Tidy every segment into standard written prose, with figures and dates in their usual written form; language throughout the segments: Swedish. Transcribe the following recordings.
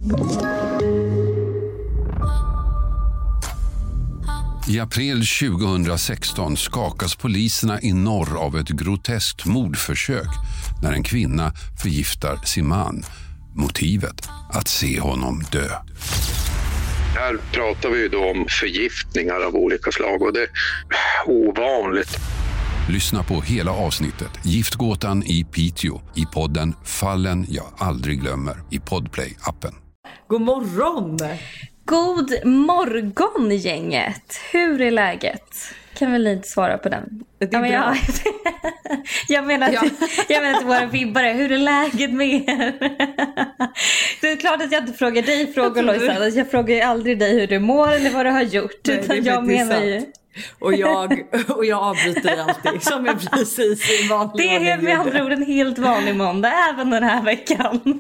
I april 2016 skakas poliserna i norr av ett groteskt mordförsök när en kvinna förgiftar sin man. Motivet att se honom dö. Här pratar vi då om förgiftningar av olika slag och det är ovanligt. Lyssna på hela avsnittet Giftgåtan i Piteå i podden Fallen jag aldrig glömmer i Podplay-appen. God morgon! God morgon gänget. Hur är läget? Kan väl inte svara på den? Det är bra. Jag menar till våra vibbare. Hur är läget med er? Det är klart att jag inte frågar dig frågor, Lojsan. Jag frågar ju aldrig dig hur du mår eller vad du har gjort. Nej, utan jag menar ju... Och jag avbryter dig alltid som är precis i vanlig. Det är med andra ord en helt vanlig måndag även den här veckan.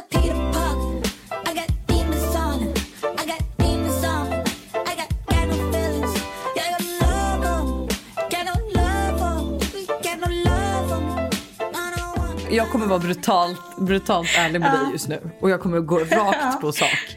Jag kommer vara brutalt ärlig med dig just nu. Och jag kommer gå rakt på sak.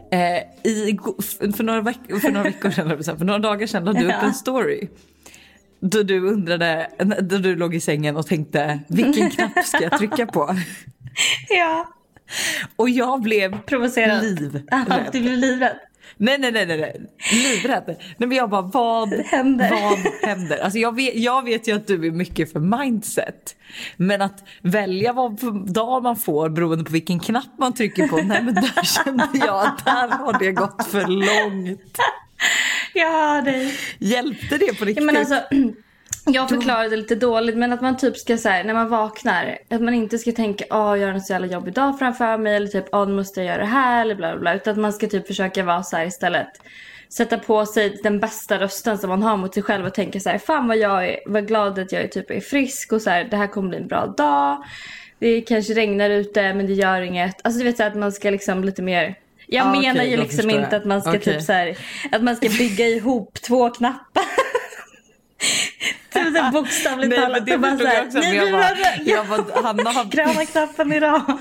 För några dagar sedan lade du upp en story. Då du undrade, då du låg i sängen och tänkte, vilken knapp ska jag trycka på? Ja. Och jag blev provocerad. Livrädd. Du blev livrädd. Nej. Livrädd. Nej, men jag bara, vad händer? Alltså jag vet ju att du är mycket för mindset. Men att välja vad dag man får beroende på vilken knapp man trycker på. Nej, men där kände jag att där har det gått för långt. Ja, det hjälpte det på riktigt? Ja, men alltså, jag förklarade lite dåligt, men att man typ ska så här, när man vaknar, att man inte ska tänka, jag har en så jävla jobbig dag framför mig, eller typ, nu måste jag göra det här, eller bla bla bla, utan att man ska typ försöka vara så här istället. Sätta på sig den bästa rösten som man har mot sig själv och tänka så här, fan vad glad att jag är frisk och så här, det här kommer bli en bra dag. Det kanske regnar ute, men det gör inget. Alltså du vet så att man ska liksom lite mer... Jag menar ju liksom inte att man ska typ så här, att man ska bygga ihop 2 knappar. Typ så bokstavligt talat. Nej, men det förstod jag också. Jag bara, Hanna har... Gröna knappen idag.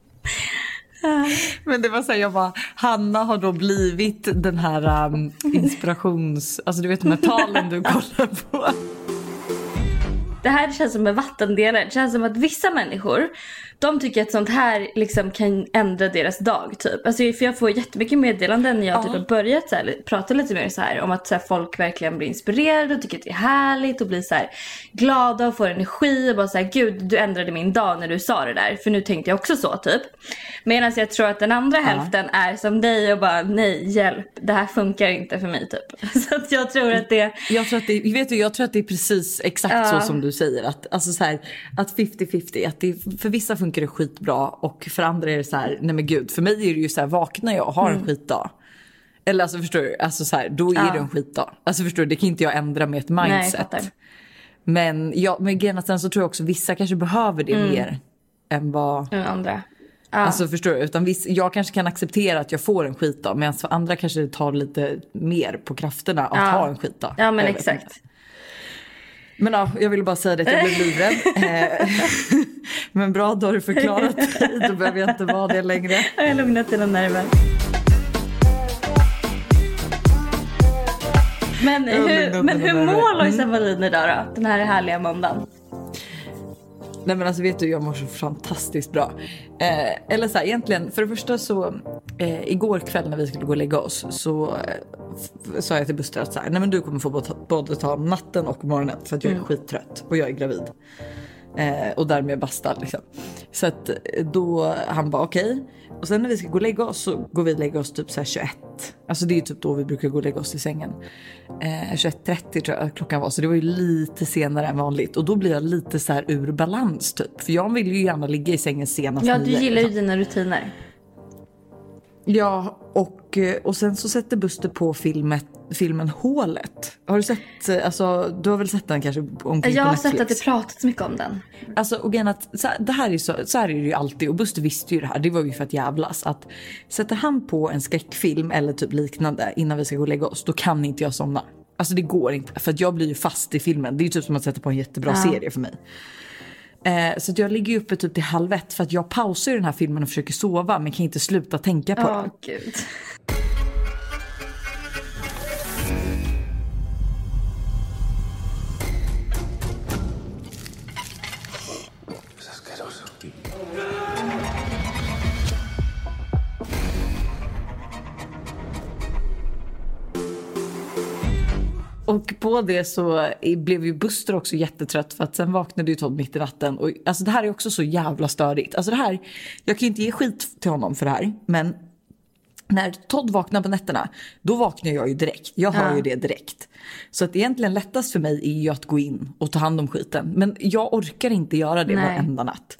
Men det var så här, jag bara, Hanna har då blivit den här inspirations... Alltså du vet de här talen du kollar på. Det här känns som en vattendelare. Det känns som att vissa människor, de tycker att sånt här liksom kan ändra deras dag typ. Alltså, för jag får jättemycket meddelanden när jag typ har börjat så här, prata lite mer så här, om att så här, folk verkligen blir inspirerade och tycker att det är härligt och blir så här, glada och får energi och bara så här, gud, du ändrade min dag när du sa det där. För nu tänkte jag också så typ. Medan jag tror att den andra hälften är som dig och bara, nej, hjälp, det här funkar inte för mig typ. Så att jag tror att det... Jag tror att det är precis exakt så som du säger. Att, alltså så här, att 50-50, att det, för vissa funkar det skitbra och för andra är det så här, nej men gud, för mig är det ju så här, vaknar jag och har en skitdag. Eller alltså förstår du, alltså så här, då är det en skitdag. Alltså förstår du, det kan inte jag ändra med ett mindset. Nej, men med grejen så tror jag också vissa kanske behöver det mer än vad andra. Alltså förstår du, utan jag kanske kan acceptera att jag får en skitdag, medan för andra kanske det tar lite mer på krafterna att ha en skitdag. Ja, men exakt. Men ja, jag ville bara säga det att jag blev livrädd. Men bra, då har du förklarat dig. Då behöver jag inte vara det längre. Jag har lugnat dina nerver. Men hur mår Lojsan Wallin idag då? Den här härliga måndagen. Nej men alltså vet du, jag mår så fantastiskt bra. Eller så här, egentligen, för det första så igår kväll när vi skulle gå och lägga oss så sa jag till Buster att så här, nej men du kommer få både ta natten och morgonen för att jag är skittrött och jag är gravid. Och därmed bastad liksom. Så att då han bara okej. Och sen när vi ska gå och lägga oss så går vi och lägga oss typ så här 21. Alltså det är typ då vi brukar gå och lägga oss i sängen. 21:30 tror jag klockan var. Så det var ju lite senare än vanligt. Och då blir jag lite så här ur balans typ. För jag vill ju gärna ligga i sängen senast. Ja, du gillar ju dina rutiner. Ja, och sen så sätter Buster på filmen Hålet. Har du sett, alltså du har väl sett den kanske omkring på Netflix? Jag har sett att det pratats mycket om den. Alltså och att det här är så här är det ju alltid, och Buster visste ju det här, det var ju för att jävlas, att sätter han på en skräckfilm eller typ liknande innan vi ska gå och lägga oss, då kan inte jag somna. Alltså det går inte, för att jag blir ju fast i filmen. Det är ju typ som att sätta på en jättebra serie för mig. Så att jag ligger uppe typ till 12:30 för att jag pausar ju den här filmen och försöker sova men kan inte sluta tänka på den. Gud. Och på det så blev ju Buster också jättetrött för att sen vaknade ju Todd mitt i natten. Och alltså det här är också så jävla störigt. Alltså det här, jag kan ju inte ge skit till honom för det här. Men när Todd vaknar på nätterna, då vaknar jag ju direkt. Jag hör ju det direkt. Så att egentligen lättast för mig är ju att gå in och ta hand om skiten. Men jag orkar inte göra det varenda natt.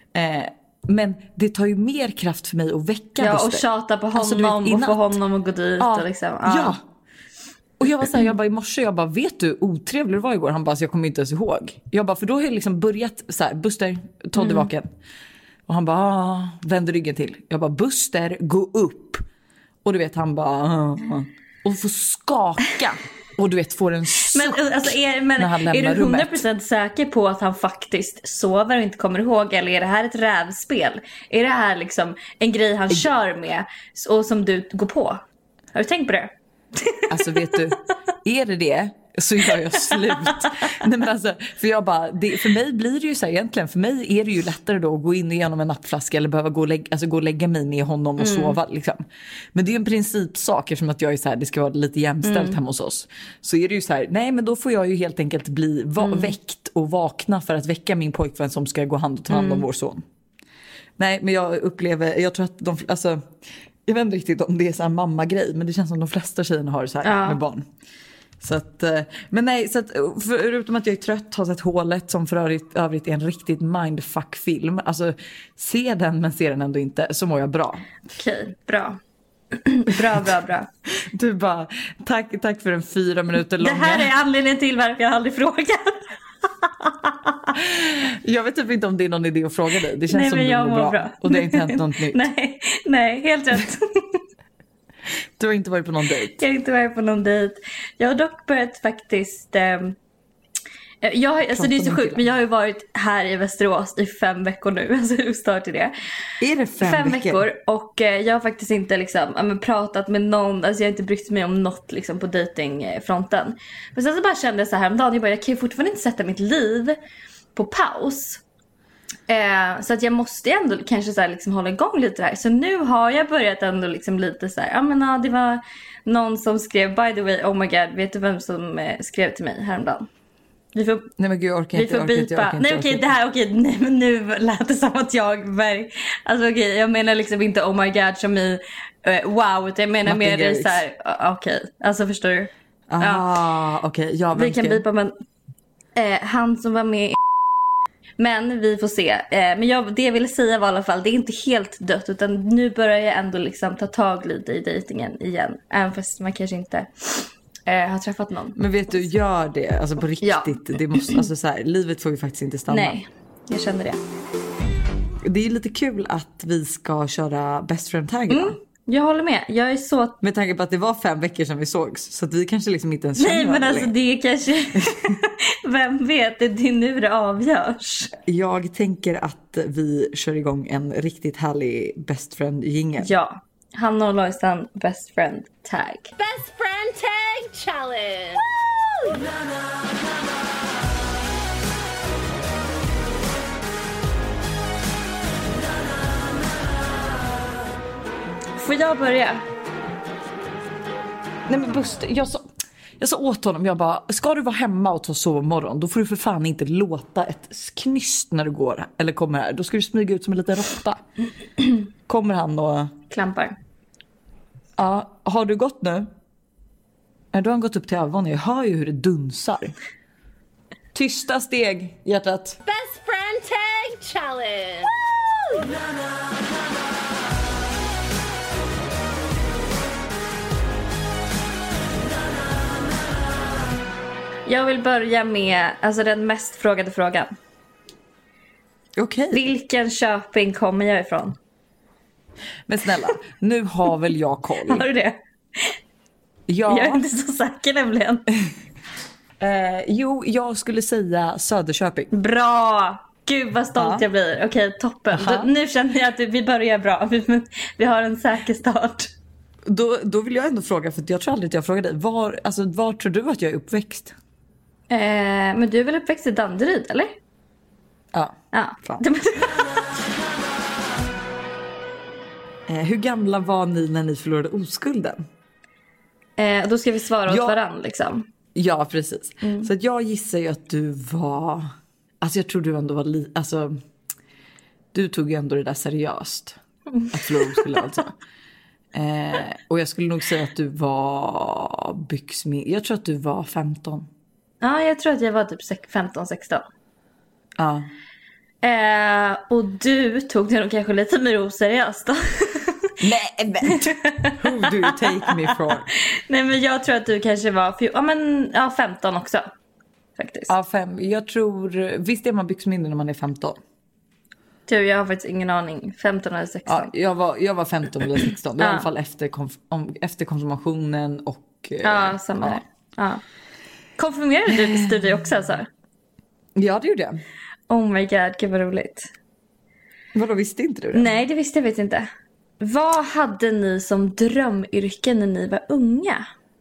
Men det tar ju mer kraft för mig att väcka Buster. Och tjata på honom och få honom att gå dit. Och liksom. Ja. Och jag var så här, jag bara i morse, jag bara, vet du otrevlig det var igår? Han bara, så jag kommer inte ens ihåg. Jag bara, för då har jag liksom börjat så här, Buster, Todd är vaken. Och han bara, vänder ryggen till. Jag bara, Buster, gå upp. Och du vet, han bara, och får skaka. Och du vet, får en suck. Men, alltså, är du 100% säker på att han faktiskt sover och inte kommer ihåg? Eller är det här ett rävspel? Är det här liksom en grej han kör med och som du går på? Har du tänkt på det? Alltså vet du, är det så gör jag slut. Nej, men alltså, för jag bara, för mig blir det ju så här, egentligen för mig är det ju lättare då att gå in igenom en nappflaska eller behöva gå och lägga mig med honom och sova liksom. Men det är en principsak eftersom att jag är så här, det ska vara lite jämställt hemma hos oss. Så är det ju så här, nej men då får jag ju helt enkelt bli väckt och vakna för att väcka min pojkvän som ska gå hand och ta hand om vår son. Nej, men jag tror att alltså jag vet inte riktigt om det är så här mamma-grej, men det känns som de flesta tjejerna har så här med barn. Så att, men nej, så att, förutom att jag är trött, har sett Hålet som för övrigt är en riktigt mindfuck-film. Alltså, se den men se den ändå inte, så mår jag bra. Okej, bra. Bra. Du bara, tack för en 4 minuter långa. Det här är anledningen till varför jag aldrig frågar. Jag vet typ inte om det är någon idé att fråga dig. Det känns som du mår bra. Och det har inte hänt något nytt. Nej, helt rätt. Du har inte varit på någon dejt? Jag har inte varit på någon dejt. Jag har dock börjat faktiskt... alltså det är så sjukt, men jag har ju varit här i Västerås i 5 veckor nu. Alltså hur start är det? Är det 5 veckor? Och jag har faktiskt inte liksom, pratat med någon. Alltså jag har inte brytt mig om något liksom, på datingfronten. Men sen så bara kände jag så här häromdagen, jag kan ju fortfarande inte sätta mitt liv på paus. Så att jag måste ändå kanske så här, liksom, hålla igång lite där. Så nu har jag börjat ändå liksom, lite så här, det var någon som skrev, by the way, oh my god, vet du vem som skrev till mig häromdagen? Nej men gud, jag orkar inte. Nej men nu lät det som att alltså jag menar liksom inte oh my god som i wow, utan jag menar mer i så här okej. Alltså förstår du? Okej. Ja, vi kan bipa, men han som var med men vi får se. Men det jag ville säga var i alla fall, det är inte helt dött, utan nu börjar jag ändå liksom ta tag lite i dejtingen igen, även fast man kanske inte har träffat någon. Men vet du, gör det alltså på riktigt. Ja. Det måste, alltså så här, livet får ju faktiskt inte stanna. Nej, jag känner det. Det är lite kul att vi ska köra best friend tag idag. Jag håller med. Jag är så... Med tanke på att det var 5 veckor sedan vi sågs. Så att vi kanske liksom inte ens känner. Nej, men alltså det är kanske... Vem vet, det är nu det avgörs. Jag tänker att vi kör igång en riktigt härlig best friend-jingle. Ja. Hanna och Lojsan, best friend tag. Best friend tag challenge! Woo! Får jag börja? Nej men Buster, jag sa åt honom, jag bara, ska du vara hemma och ta sovmorgon, då får du för fan inte låta ett knyst när du går eller kommer här. Då ska du smyga ut som en liten råtta. Kommer han och... Klampar. Ja, har du gått nu? Nej, då har han gått upp till övervåningen. Jag hör ju hur det dunsar. Tysta steg, hjärtat. Best friend tag challenge! Woo! Jag vill börja med den mest frågade frågan. Okej. Vilken Köping kommer jag ifrån? Men snälla, nu har väl jag koll. Har du det? Ja. Jag är inte så säker nämligen. Jo, jag skulle säga Söderköping. Bra! Gud vad stolt jag blir. Okej, toppen. Nu känner jag att vi börjar bra. Vi har en säker start. Då vill jag ändå fråga, för jag tror aldrig att jag frågade dig. Var tror du att jag är uppväxt? Men du är väl uppväxt i Danderyd, eller? Ja. Hur gamla var ni när ni förlorade oskulden? Då ska vi svara åt varann liksom. Ja, precis. Så att jag gissar ju att du var... Alltså jag tror du ändå var du tog ju ändå det där seriöst. Att förlora oskulden alltså. Och jag skulle nog säga att du var jag tror att du var 15. Ja, jag tror att jag var typ 15-16. Ja. Och du tog det nog kanske lite mer oseriöst då. Nej, men who do you take me for? Nej, men jag tror att du kanske var 15 också. Faktiskt. Ja, jag tror... Visst är man byxmyndig när man är 15? Jag har faktiskt ingen aning. 15 eller 16. Ja, jag var 15 eller 16. Det var i alla fall efter konfirmationen och... Ja, samma där. Ja. Konfirmerade du dig också alltså? Ja, det gjorde jag. Oh my god, gud vad roligt. Vadå, visste inte du det? Nej, det visste jag vet inte. Vad hade ni som drömyrke när ni var unga?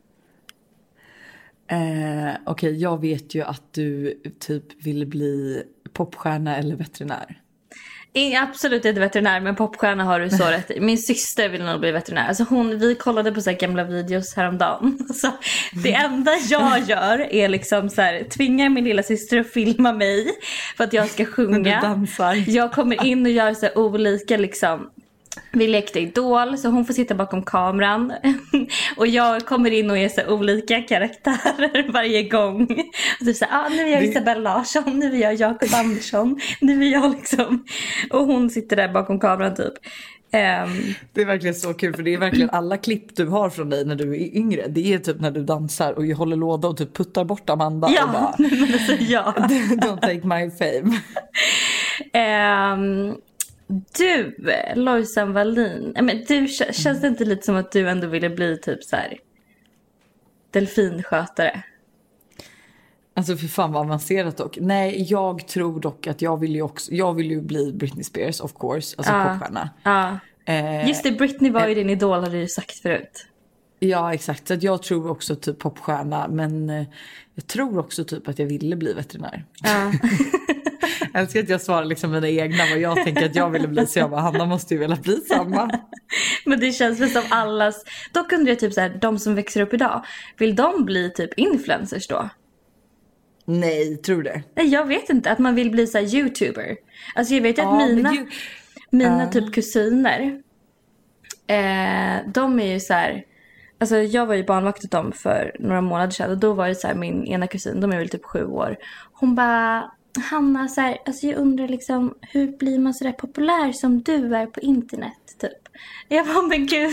Okej, jag vet ju att du typ ville bli popstjärna eller veterinär. Absolut inte veterinär, men popstjärna har du så rätt i. Min syster vill nog bli veterinär. Alltså vi kollade på så här gamla videos häromdagen. Så det enda jag gör är liksom så här, tvingar min lilla syster att filma mig för att jag ska sjunga. Men du dansar. Jag kommer in och gör så här olika liksom. Vi lekte Idol, så hon får sitta bakom kameran. Och jag kommer in och är så olika karaktärer varje gång. Och typ så här, nu är jag Isabella Larsson, nu är jag Jakob Andersson, nu är jag liksom... Och hon sitter där bakom kameran typ. Det är verkligen så kul, för det är verkligen alla klipp du har från dig när du är yngre. Det är typ när du dansar och håller låda och typ puttar bort Amanda. Ja, och bara, men alltså, ja. Don't take my fame. Du, Lojsan Wallin, men du, känns det inte lite som att du ändå ville bli typ så här delfinskötare? Alltså för fan vad avancerat dock. Nej, jag tror dock att jag vill ju bli Britney Spears, of course, alltså popstjärna. Just det, Britney var ju din idol, hade du ju sagt förut. Ja, exakt. Så att jag tror också typ popstjärna, men jag tror också typ att jag ville bli veterinär. Jag älskar att jag svarar liksom mina egna vad jag tänker att jag ville bli, så jag bara, Hanna måste ju vilja bli samma. Men det känns väl som allas. Dock undrar jag typ så här, de som växer upp idag, vill de bli typ influencers då? Nej, tror det. Nej, jag vet inte, att man vill bli så här YouTuber. Alltså jag vet att mina typ kusiner, de är ju så här. Alltså jag var ju barnvakt åt dem för några månader sedan. Och då var det så här, min ena kusin, de är väl typ 7 år. Hon bara, Hanna, så här, alltså jag undrar liksom, hur blir man så där populär som du är på internet typ? Jag bara, men gud.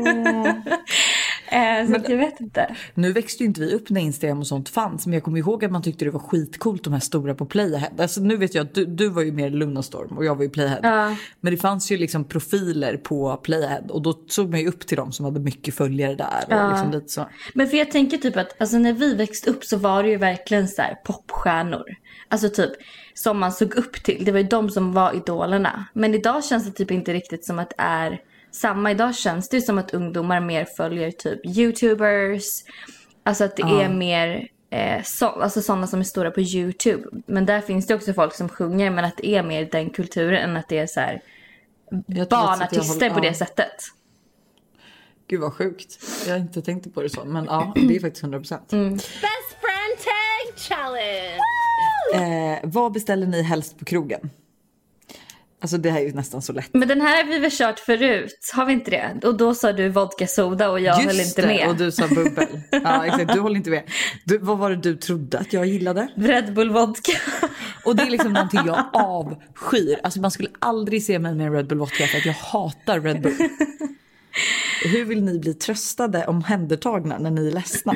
Så att jag vet inte. Nu växte ju inte vi upp när Instagram och sånt fanns, men jag kommer ihåg att man tyckte det var skitcoolt, de här stora på Playhead. Alltså nu vet jag att du var ju mer Lunarstorm och jag var ju Playhead. Men det fanns ju liksom profiler på Playhead, och då såg man ju upp till dem som hade mycket följare där och liksom lite så. Men för jag tänker typ att alltså när vi växte upp så var det ju verkligen så här popstjärnor. Alltså typ som man såg upp till. Det var ju de som var idolerna. Men idag känns det typ inte riktigt som att det är samma. Idag känns det som att ungdomar mer följer typ YouTubers. Alltså att det är mer alltså sådana som är stora på YouTube. Men där finns det också folk som sjunger, men att det är mer den kulturen än att det är så här barnartister på det sättet. Gud vad sjukt. Jag har inte tänkt på det så, men ja, det är faktiskt 100%. Best friend tag challenge! Vad beställer ni helst på krogen? Alltså det här är ju nästan så lätt. Men den här har vi väl kört förut, har vi inte det? Och då sa du vodka soda och jag höll inte med. Och du sa bubbel. Ja, exakt, du håller inte med. Vad var det du trodde att jag gillade? Red Bull vodka. Och det är liksom någonting jag avskyr. Alltså man skulle aldrig se mig med en Red Bull vodka, för att jag hatar Red Bull. Hur vill ni bli tröstade, omhändertagna när ni är ledsna?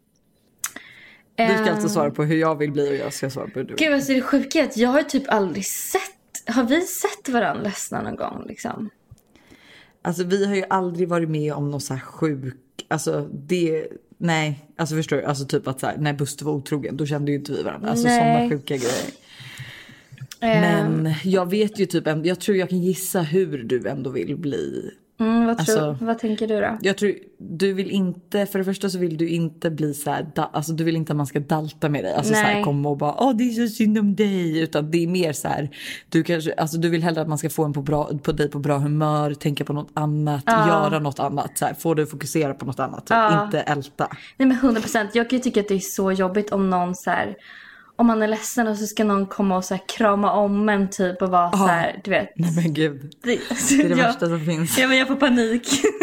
Du ska alltså svara på hur jag vill bli och jag ska svara på hur du vill. Gud, alltså det sjuka är att jag har typ aldrig sett. Har vi sett varandra ledsna någon gång liksom? Alltså vi har ju aldrig varit med om något så här sjuk. Alltså det, nej. Alltså förstår du? Alltså typ att så här, när Buster var otrogen, då kände ju inte vi varandra. Alltså sådana sjuka grejer. Men jag vet ju typ, jag tror jag kan gissa hur du ändå vill bli. Vad tänker du då? Jag tror du vill inte, för det första så vill du inte bli så här, alltså du vill inte att man ska dalta med dig, alltså så här, komma och bara det är så synd om dig, utan det är mer så här, du kanske, alltså du vill hellre att man ska få en på dig på bra humör, tänka på något annat, göra något annat så här, få dig att fokusera på något annat, inte älta. Nej, men 100%, jag kan ju tycka att det är så jobbigt om någon så här, om man är ledsen och så ska någon komma och så här krama om en typ och vara så här, du vet. Nej men gud. Det är det värsta som finns. Ja, men jag får panik.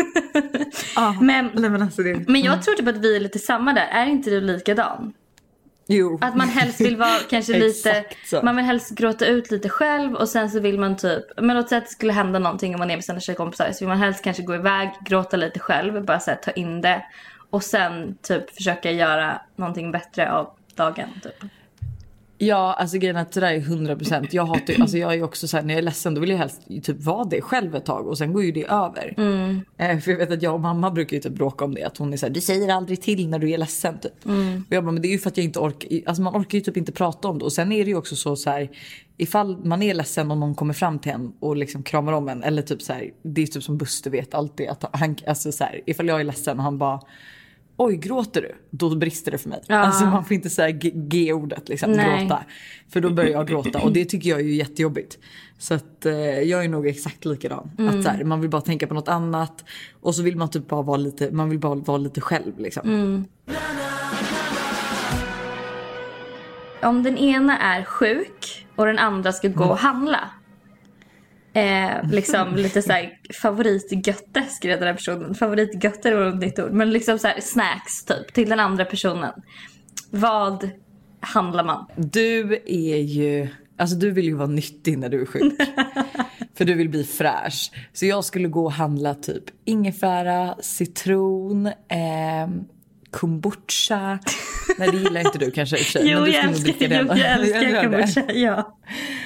Men jag tror typ att vi är lite samma där. Är inte du likadan? Jo. Att man helst vill vara kanske lite, man vill helst gråta ut lite själv och sen så vill man typ, men låt säga att det skulle hända någonting om man är med sina tjejkompisar, så vill man helst kanske gå iväg, gråta lite själv, bara så här, ta in det och sen typ försöka göra någonting bättre av dagen typ. Ja, alltså grejen är att det där är 100%. Jag hatar, alltså jag är också så här, när jag är ledsen då vill jag helst typ vara det själv ett tag och sen går ju det över. För jag vet att jag och mamma brukar ju typ bråka om det, att hon är så här, du säger aldrig till när du är ledsen typ. Och jag bara, men det är ju för att jag inte orkar, alltså man orkar ju typ inte prata om det. Och sen är det ju också så här, ifall man är ledsen och någon kommer fram till en och liksom kramar om en, eller typ så här, det är typ som Buster vet alltid att han, alltså så här, ifall jag är ledsen och han bara, oj, gråter du? Då brister det för mig. Alltså man får inte säga G-ordet liksom, gråta. För då börjar jag gråta och det tycker jag är ju jättejobbigt. Så att jag är nog exakt likadan. Att så här, man vill bara tänka på något annat och så vill man typ bara vara lite, man vill bara vara lite själv liksom. Om den ena är sjuk och den andra ska gå och handla. Liksom lite så här favoritgötte skrev den här personen. Favoritgötte var ett ord, men liksom så här snacks typ till den andra personen. Vad handlar man? Du är ju, alltså du vill ju vara nyttig när du är sjuk. För du vill bli fräsch. Så jag skulle gå och handla typ ingefära, citron, kombucha. Nej, det gillar inte du kanske i och för sig. Jo, men du jag älskar kombucha, ja.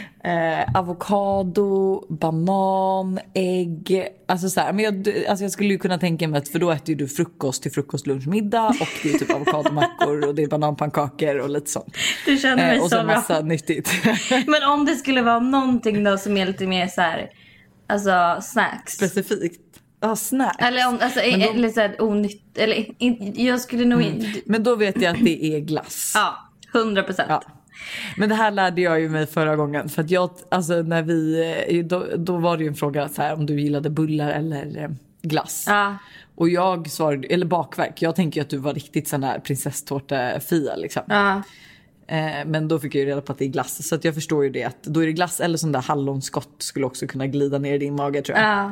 Avokado, banan, ägg. Alltså så här, men jag skulle ju kunna tänka mig att, för då äter ju du frukost till frukost, lunch, middag. Och det är typ avokadomackor och det är bananpannkakor och lite sånt. Du känner mig och så så bra. massa nyttigt. Men om det skulle vara någonting då som är lite mer så här, alltså snacks. Specifikt. Ja, snacks. Eller om, alltså eller så här onytt, eller jag skulle nog Men då vet jag att det är glass. Ja, 100%. Ja. Men det här lärde jag ju mig förra gången. För att jag, alltså när vi, då var det ju en fråga så här, om du gillade bullar eller glass. Ja. Och jag svarade, eller bakverk. Jag tänker ju att du var riktigt sån där prinsesstårta-fia liksom. Ja. Men då fick jag ju reda på att det är glass. Så att jag förstår ju det, att då är det glass eller sån där hallonskott skulle också kunna glida ner i din mage, tror jag. Ja.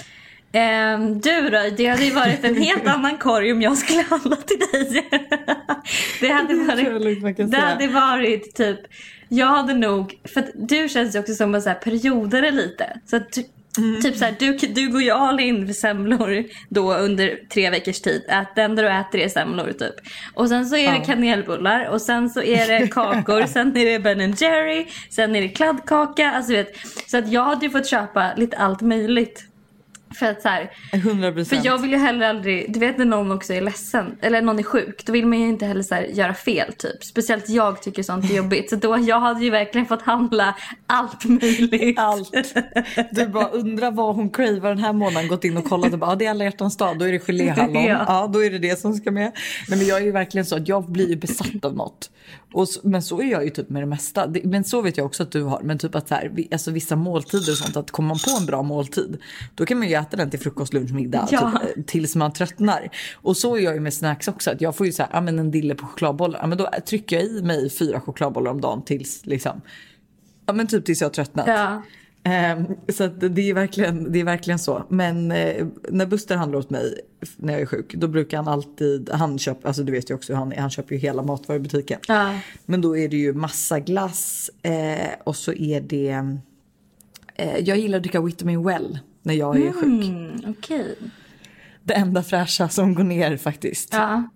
Du då, det hade ju varit en helt annan korg om jag skulle handla till dig. Det hade varit typ, jag hade nog, för att du känns ju också som en så här perioder lite. Så att typ så här, du går ju all in för semlor då under 3 veckors tid. Ät den där du äter det semlor typ. Och sen så är det kanelbullar och sen så är det kakor, sen är det Ben & Jerry, sen är det kladdkaka, alltså vet. Så att jag hade ju fått köpa lite allt möjligt. För att så här, 100%. För jag vill ju heller aldrig, du vet när någon också är ledsen eller någon är sjuk, då vill man ju inte heller så här göra fel typ. Speciellt jag tycker sånt är jobbigt. Så då jag hade ju verkligen fått handla allt möjligt. Allt. Du bara undrar vad hon cravar den här månaden, gått in och kollat och bara, det är alla hjärtans dag, då är det geléhallon. Ja, då är det som ska med. Nej, men jag är ju verkligen så att jag blir ju besatt av något. Men så är jag ju typ med det mesta. Men så vet jag också att du har. Men typ att så här, alltså vissa måltider och sånt, att kommer man på en bra måltid, då kan man ju äta den till frukost, lunch, middag typ, tills man tröttnar. Och så är jag ju med snacks också, att jag får ju så här, men en dille på chokladbollar, men då trycker jag i mig 4 chokladbollar om dagen tills liksom, men typ tills jag har tröttnat. Ja. Så att det är verkligen så. Men när Buster handlar åt mig när jag är sjuk, då brukar han alltid, han köper, alltså du vet ju också, han köper ju hela matvarubutiken. Ja. Men då är det ju massa glass och så är det jag gillar att dricka Vitamin Well när jag är sjuk. Okay. Det enda fräscha som går ner faktiskt. Ja.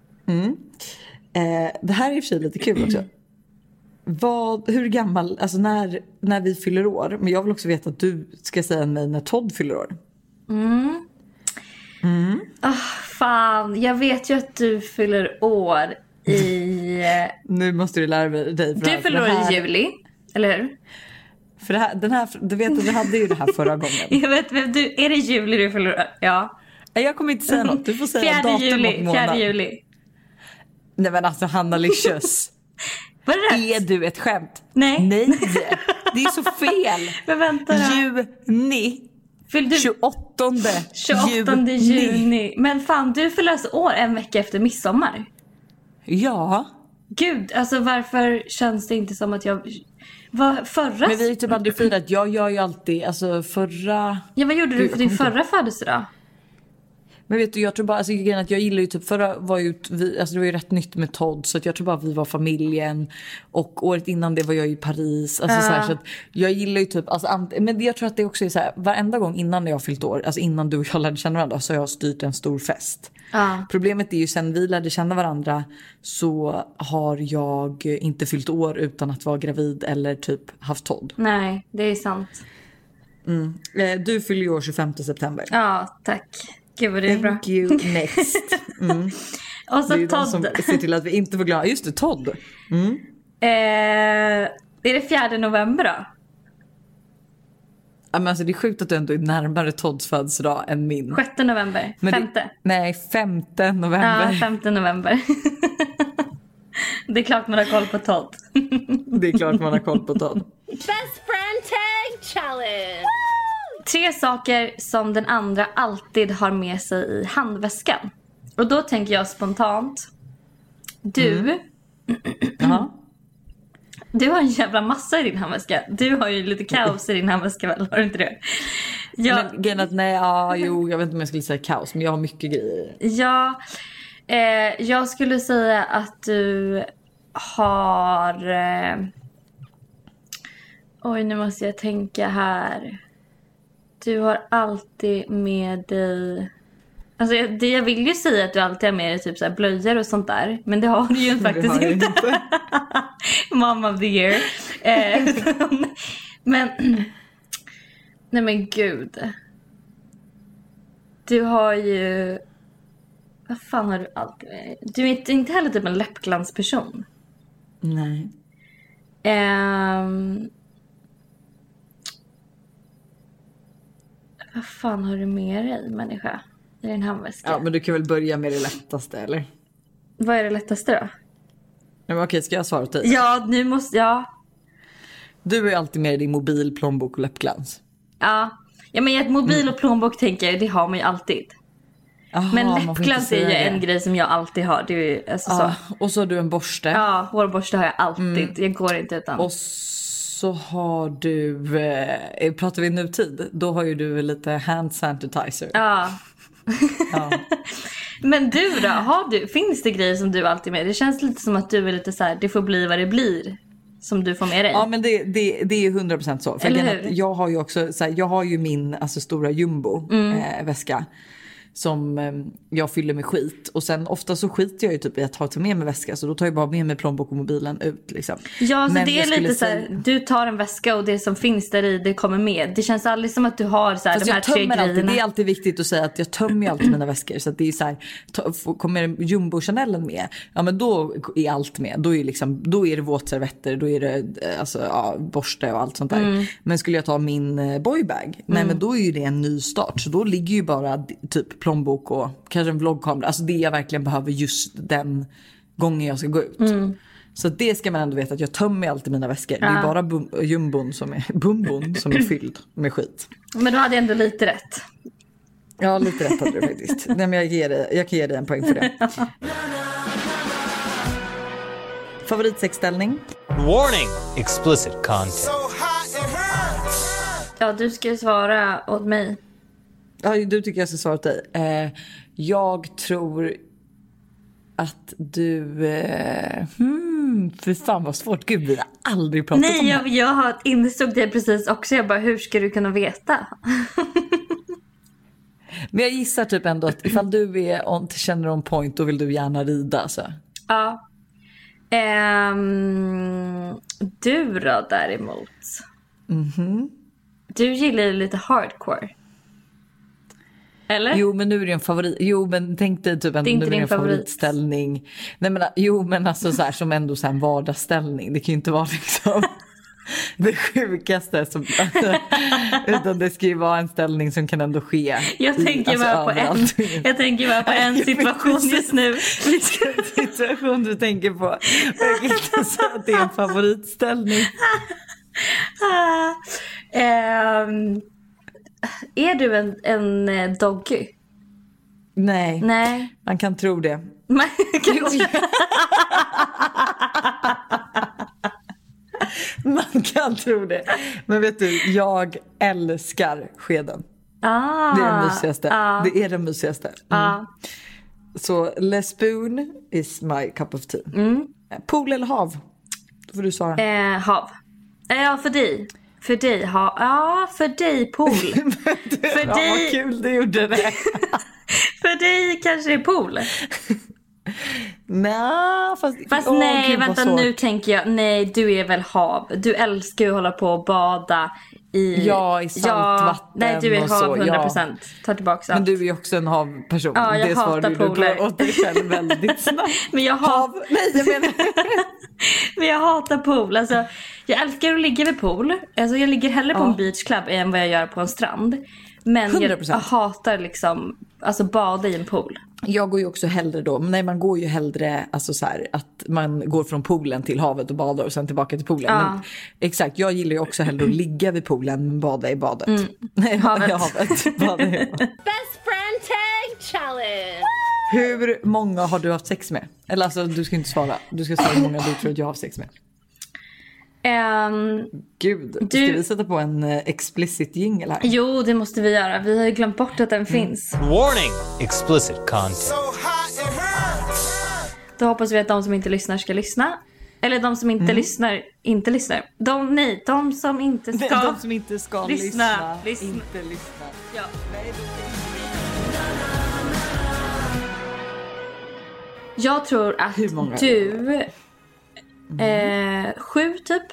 Det här är i och för sig lite kul också. Hur gammal, alltså när vi fyller år. Men jag vill också veta att du ska säga mig när Todd fyller år. Fan, jag vet ju att du fyller år i... Nu måste du lära dig. Du fyller år i juli. Eller hur? För du vet att vi hade ju det här förra gången. Jag vet, är det juli du förlorar? Ja. Jag kommer inte säga något. Du får säga datum och månad. 4 juli. Nej men alltså Hanna Licious. Var det rätt? Är du ett skämt? Nej. Det är så fel. Men vänta då. Juni. 28 juni. Men fan, du fyller alltså år en vecka efter midsommar. Ja. Gud, alltså varför känns det inte som att jag... Förra... Men vi har ju typ aldrig firat. Jag gör ju alltid, alltså förra... Ja, vad gjorde du för din förra födelsedag? Men vet du, jag tror bara, alltså grejen att jag gillar ju typ, förra var ju, alltså det var ju rätt nytt med Todd, så att jag tror bara vi var familjen, och året innan det var jag i Paris, alltså så här, så att jag gillar ju typ, alltså, men jag tror att det också är så här, varenda gång innan jag har fyllt år, alltså innan du och jag lärde känna varandra, så har jag styrt en stor fest. Problemet är ju sen vi lärde känna varandra så har jag inte fyllt år utan att vara gravid eller typ haft Todd. Nej, det är sant. Du fyller ju år 25 september. Ja, tack. Gud vad det är bra. Thank you, next. Och så det är Todd. som ser till att vi inte får glömma. Just det, Todd. Är det 4 november då? Ja, men alltså det är sjukt att du ändå är närmare Todds födelsedag än min. 6 november. Men 5. Nej, 5 november. Ja, 5 november. Det är klart man har koll på Todd. Det är klart man har koll på Todd. Best friend tag challenge. 3 saker som den andra alltid har med sig i handväskan. Och då tänker jag spontant. Du. Du har en jävla massa i din handväska. Du har ju lite kaos i din handväska väl, har du inte det? Jag vet inte om jag skulle säga kaos, men jag har mycket grejer. Ja, jag skulle säga att du har... Oj, nu måste jag tänka här. Du har alltid med dig... Alltså jag vill ju säga att du alltid har med dig typ så här blöjor och sånt där. Men det har du ju faktiskt inte. Mom of the year. Men... Nej men gud. Du har ju... Vad fan har du alltid med dig? Du är inte heller typ en läppglansperson. Nej. Vad fan har du med dig, människa? I din handväska? Ja, men du kan väl börja med det lättaste, eller? Vad är det lättaste då? Ja, men okej, ska jag svara till dig? Ja, nu måste jag. Du är alltid med din mobil, plånbok och läppglans. Ja, men ett mobil och plånbok tänker jag, det har man ju alltid. Aha, men läppglans är ju en grej som jag alltid har. Det är ju, alltså, så. Och så har du en borste. Ja, hårborste har jag alltid. Jag går inte utan. Och så har du, pratar vi nutid, då har ju du lite hand sanitizer. Ja. Men du då, finns det grejer som du alltid med? Det känns lite som att du är lite så här, det får bli vad det blir, som du får med dig. Ja, men det är 100% så. För jag har ju också så här, jag har ju min stora jumbo väska som jag fyller med skit. Och sen ofta så skiter jag ju typ i att ta med mig väska. Så då tar jag bara med mig plånbok och mobilen ut liksom. Ja, så men det är lite så här, du tar en väska och det som finns där i, det kommer med. Det känns aldrig som att du har så här, de här 3 grejerna. Alltid, det är alltid viktigt att säga att jag tömmer alltid mina väskor. Så att det är så här, kommer Jumbo Chanelen med? Ja, men då är allt med. Då är det våtservetter, då är det borste och allt sånt där. Men skulle jag ta min boybag, nej men då är ju det en ny start. Så då ligger ju bara typ plånbok och kanske en vloggkamera. Alltså det jag verkligen behöver just den gången jag ska gå ut. Så det ska man ändå veta, att jag tömmer alltid mina väskor. Det är bara jumbon som är fylld med skit. Men du hade ändå lite rätt. Ja, lite rätt hade du faktiskt. Nej, men jag kan ge dig en poäng för det. Favoritsexställning? Warning! Explicit content. Ja, du ska svara åt mig. Ja, du tycker jag ska svara åt dig. Jag tror att du... för fan vad svårt. Gud, vi har aldrig pratat om det. Nej, jag insåg det precis också. Jag bara, hur ska du kunna veta? Men jag gissar typ ändå att ifall du känner on point, då vill du gärna rida. Så. Ja. Du då däremot? Du gillar ju lite hardcore. Eller? Jo, men nu är det en favorit. Jo, men tänk dig typ nu är det en favoritställning. Nej, men jo, men alltså så här, som ändå så här en vardagsställning. Det kan ju inte vara liksom. Det sjukaste som utan det ska ju vara en ställning som kan ändå ske. Jag tänker bara på en situation just nu. Vilken situation du tänker på? Jag kan inte säga att det är en favoritställning. Är du en doggy? Nej, man kan tro det. Man kan tro det. Men vet du, jag älskar skeden. Det är den mysigaste. Det är den mysigaste. Så Le Spoon is my cup of tea. Pool eller hav? Då får du svara. Hav. Ja, för dig. För dig för dig pool. För dig. Vad kul du gjorde det. För dig kanske det är pool. Nej, fast nej, gud, vänta nu tänker jag. Nej, du är väl hav. Du älskar ju att hålla på och bada i saltvatten. Nej, du är hav 100%. Ja. Ta tillbaka allt. Men du är ju också en havperson. Ja, jag det hatar pooler. Och dig själv väldigt snabbt. Men jag Men jag hatar pool. Alltså, jag älskar att ligga vid pool. Alltså, jag ligger hellre på en beachclub än vad jag gör på en strand. Men 100%. jag hatar liksom alltså bada i en pool. Jag går ju också hellre då. Nej, man går ju hellre alltså så här, att man går från poolen till havet och badar och sen tillbaka till poolen. Men, exakt, jag gillar ju också hellre att ligga vid poolen än bada i badet. Nej, havet. Bada i havet. Best friend tag challenge. Hur många har du haft sex med? Eller alltså, du ska inte svara. Du ska svara hur många du tror att jag har haft sex med. Gud, ska vi sätta på en explicit jingle här? Jo, det måste vi göra. Vi har ju glömt bort att den finns. Warning! Explicit content. Då hoppas vi att de som inte lyssnar ska lyssna. Eller de som inte lyssnar, inte lyssnar. De som inte ska de som inte ska lyssna. Inte lyssna. Ja. Jag tror att du 7 typ.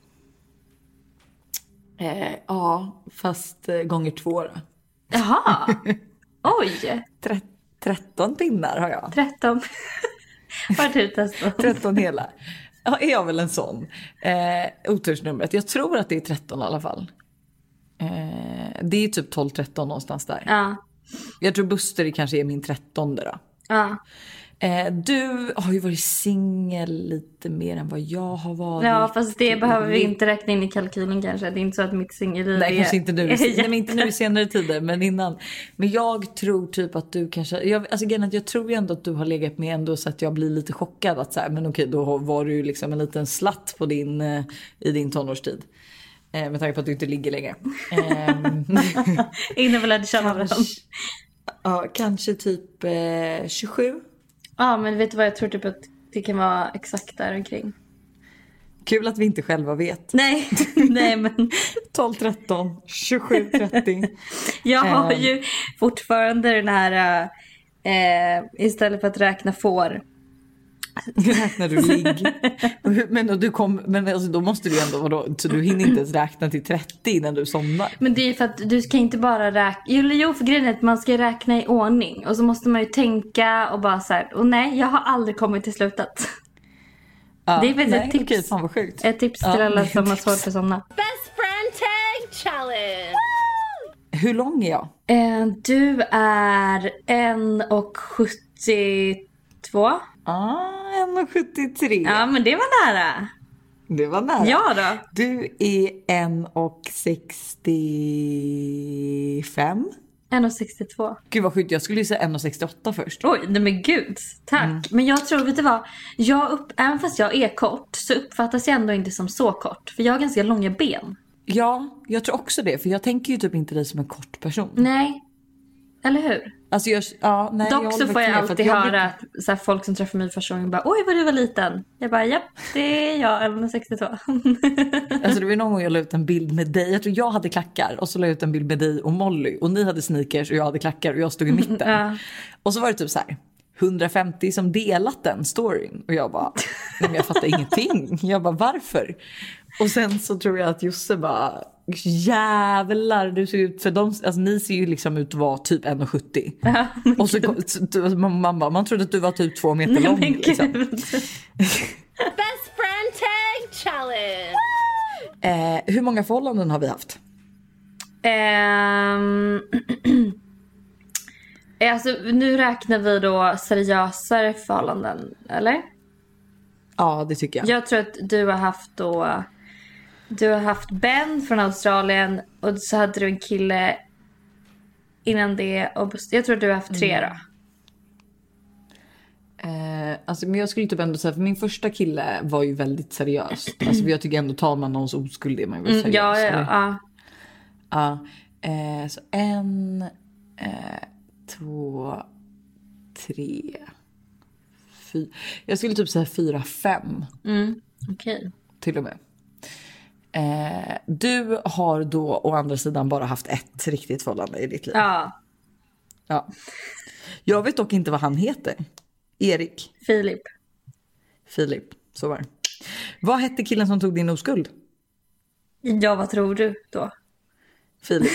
Ja, fast gånger 2 då. Jaha. Oj. 13 pinnar har jag. 13. Vad du testat? 13 hela. Ja, är jag väl en sån. Otursnumret. Jag tror att det är 13 i alla fall. Det är typ 12-13 någonstans där. Ja. Jag tror Buster kanske är min 13:e då. Ja. Du har ju varit singel lite mer än vad jag har varit. Ja, fast det behöver vi inte räkna in i kalkylen kanske. Det är inte så att mitt singelliv Nej, kanske inte nu. Nej, inte nu i senare tider, men innan. Men jag tror typ att du kanske... jag tror ju ändå att du har legat med ändå så att jag blir lite chockad. Att så här, men okej, då var du ju liksom en liten slatt på i din tonårstid. Med tanke på att du inte ligger längre. Innan vi lärde känna varandra. Ja, kanske typ 27. Ja, men vet du vad, jag tror typ att det kan vara exakt där omkring. Kul att vi inte själva vet. Nej men 12, 13, 27, 30. Jag har ju fortfarande den här istället för att räkna får. Räknar du ligg. Men alltså, då måste du ändå så du hinner inte ens räkna till 30 innan du somnar. Men det är för att du ska inte bara räkna. Jo, för grejen är att man ska räkna i ordning. Och så måste man ju tänka och bara så här. Och nej, jag har aldrig kommit till slutet. Ja, det är faktiskt ett tips. Okej, fan vad sjukt. Ett tips till alla som har svårt för att somna. Best friend tag challenge. Hur lång är jag? Du är 1,72. 1,73. Ja, men det var nära. Det var nära. Ja då. Du är 1,65. 1,62. Gud vad sjukt, jag skulle ju säga 1,68 först. Oj, nej men gud. Tack. Men jag tror, vet du vad? Även fast jag är kort så uppfattas jag ändå inte som så kort. För jag har ganska långa ben. Ja, jag tror också det. För jag tänker ju typ inte dig som en kort person. Nej. Eller hur? Alltså nej, dock så får jag alltid höra så här, folk som träffar mig första gången bara, oj vad du var liten. Jag bara, japp, det är jag, 1,62. Alltså det var någon gång jag la ut en bild med dig. Jag tror jag hade klackar och så la jag ut en bild med dig och Molly. Och ni hade sneakers och jag hade klackar och jag stod i mitten. Ja. Och så var det typ så här 150 som delat den storyn. Och jag bara, nej men jag fattar ingenting. Jag bara, varför? Och sen så tror jag att Josse bara, jävlar, du ser ut, för ni ser ju liksom ut att vara typ 1,70. Ja, och så man trodde att du var typ 2 meter lång. Liksom. Best friend tag challenge. Hur många förhållanden har vi haft? Alltså, nu räknar vi då seriösare förhållanden, eller? Ja, det tycker jag. Jag tror att du har haft Ben från Australien och så hade du en kille innan det. Och jag tror att du har haft 3 då. Alltså, men jag skulle typ ändå säga, för min första kille var ju väldigt seriöst. Alltså, jag tycker ändå tar man någons oskuld är man väl seriös. Ja. Så 1, 2, 3, 4. Jag skulle typ säga 4, 5. Okej. Till och med. Du har då å andra sidan bara haft ett riktigt förhållande i ditt liv. Ja. Jag vet dock inte vad han heter. Erik. Filip, så var det. Vad hette killen som tog din oskuld? Ja, vad tror du då? Filip.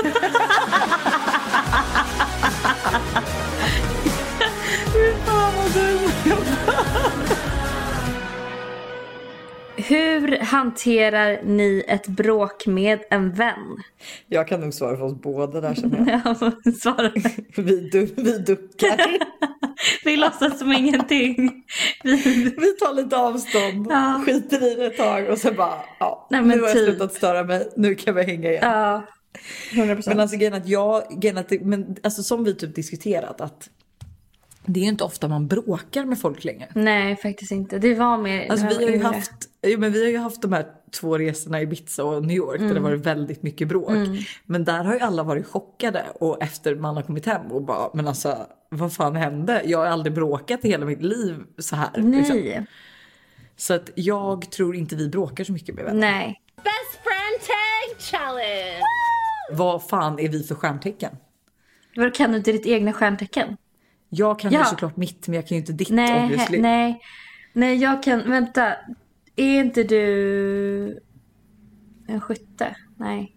Hur hanterar ni ett bråk med en vän? Jag kan nog svara för oss båda där, känner jag. Ja, svara. Vi duckar. Vi låtsas som ingenting. Vi tar lite avstånd. Ja. Skiter i det ett tag och sen bara, Nej, men nu har jag typ slutat störa mig. Nu kan vi hänga igen. Ja, 100%. Men alltså men alltså som vi typ diskuterat att det är ju inte ofta man bråkar med folk längre. Nej, faktiskt inte. Det var mer... Alltså vi har ju haft de här 2 resorna i Ibiza och New York där det var väldigt mycket bråk. Men där har ju alla varit chockade och efter man har kommit hem och bara, men alltså vad fan hände? Jag har aldrig bråkat i hela mitt liv så här. Nej. Liksom. Så att jag tror inte vi bråkar så mycket med vänner. Nej. Best friend tag challenge. Vad fan är vi för stjärntecken? Vad kan du inte ditt egna stjärntecken? Jag kan ju såklart mitt, men jag kan ju inte ditt. Nej, jag kan... Vänta. Är inte du en skytte? Nej.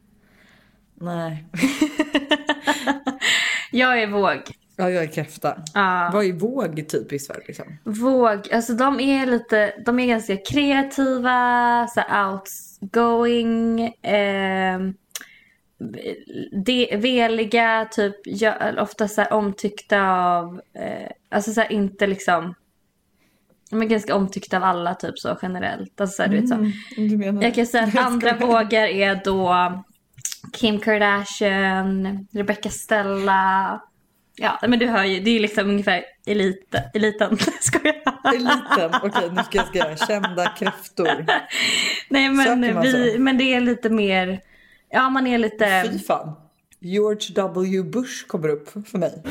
Jag är våg. Ja, jag är kräfta. Vad är våg typiskt för liksom? Våg, alltså de är ganska kreativa, så outgoing, veliga, typ ofta så här omtyckta av, alltså så här inte liksom, men ganska omtyckta av alla typ så generellt. Alltså så här, du vet så. Jag kan säga att andra vågar är då Kim Kardashian, Rebecca Stella. Ja, men du hör ju, det är liksom ungefär eliten. Ska jag? Eliten, okej, nu ska jag skriva kända kräftor. Nej, men det är lite mer, ja, man är lite... Fy fan. George W. Bush kommer upp för mig.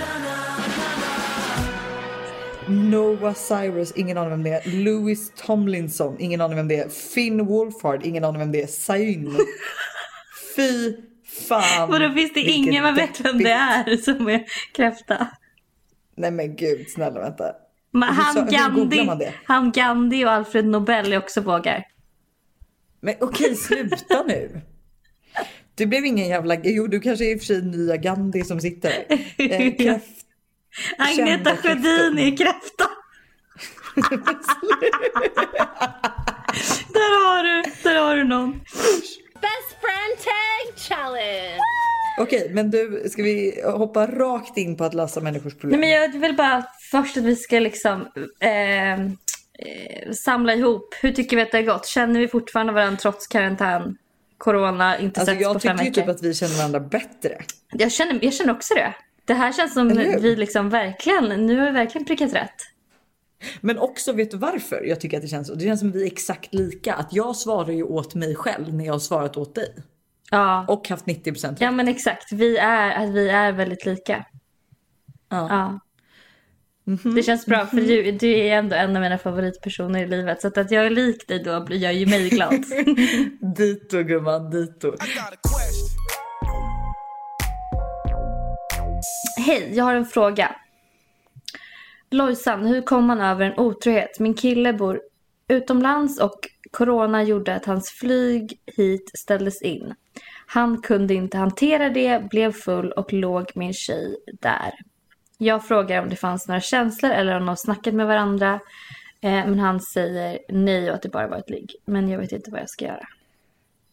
Noah Cyrus, ingen aning vem det är. Louis Tomlinson, ingen aning vem det är. Finn Wolfhard, ingen aning vem det är. Sayn. Fy fan. Vadå, finns det ingen man vet vem det är som är kräfta? Nej men gud, snälla vänta. Han Gandhi och Alfred Nobel är också vågar. Men okej, sluta nu. Det blev ingen jävla... Jo, du kanske är i och för sig nya Gandhi som sitter där. Agneta Sjödin är kräfta. Där har du någon. Best friend tag challenge. Okej, men du, ska vi hoppa rakt in på att lösa människors problem? Nej, men jag vill bara först att vi ska liksom samla ihop. Hur tycker vi att det har gått? Känner vi fortfarande varandra trots karantän? Corona, inte alltså, setts på 5 veckor. Jag tycker ju typ att vi känner varandra bättre. Jag känner också det. Det här känns som vi liksom verkligen, nu har vi verkligen prickat rätt. Men också, vet du varför jag tycker att det känns som vi är exakt lika. Att jag svarar ju åt mig själv när jag har svarat åt dig. Ja. Och haft 90% rätt. Ja, men exakt. Vi är väldigt lika. Ja. Mm-hmm. Det känns bra, för du är ändå en av mina favoritpersoner i livet. Så att jag är lik dig då gör ju mig glad. Dito, gumman, dito. Hej, jag har en fråga. Lojsan, hur kom man över en otrohet? Min kille bor utomlands och corona gjorde att hans flyg hit ställdes in. Han kunde inte hantera det, blev full och låg med en tjej där. Jag frågar om det fanns några känslor eller om de snackat med varandra. Men han säger nej och att det bara var ett ligg. Men jag vet inte vad jag ska göra.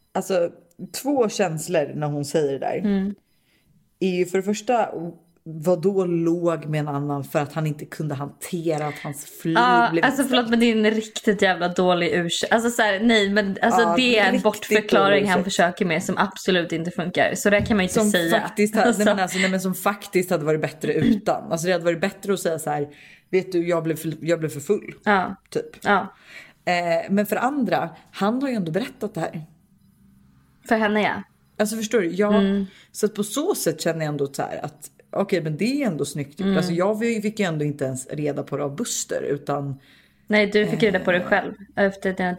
alltså 2 känslor när hon säger det där. Är ju för det första, vad då låg med en annan för att han inte kunde hantera att hans flyg blev... Alltså förlåt, men det är en riktigt jävla dålig ursäkt. Alltså så här, nej, men alltså det är en bortförklaring han försöker med som absolut inte funkar. Så det kan man ju inte säga. Faktiskt, som faktiskt hade varit bättre utan. Alltså det hade varit bättre att säga så här: vet du, jag blev för full. Ja. Typ. Ja. Men för andra, han har ju ändå berättat det här. För henne, ja. Alltså förstår du? Så att på så sätt känner jag ändå så här att okej, men det är ändå snyggt. Alltså jag fick ju ändå inte ens reda på det av Buster, utan... Nej, du fick reda på det själv efter dina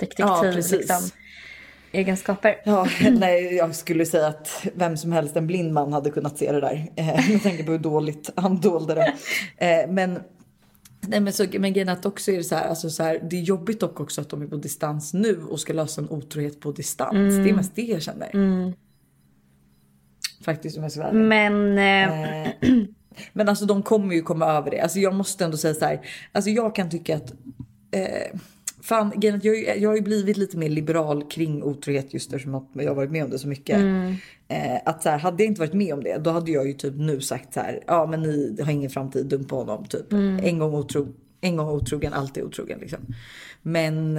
egenskaper. Ja, nej, jag skulle säga att vem som helst, en blind man, hade kunnat se det där. Med tanke på hur dåligt han dolde det. Men grejen att också är det så här, alltså så här, det är jobbigt dock också att de är på distans nu och ska lösa en otrohet på distans. Det är mest det jag känner. Faktiskt, om jag ska vara ärlig. Men alltså de kommer ju komma över det. Alltså jag måste ändå säga så här, alltså jag kan tycka att fan, jag har ju blivit lite mer liberal kring otrohet just eftersom att jag har varit med om det så mycket. Att så här, hade jag inte varit med om det, då hade jag ju typ nu sagt så här: ja, men ni har ingen framtid, dum på honom typ. En gång otrogen, alltid otrogen liksom. Men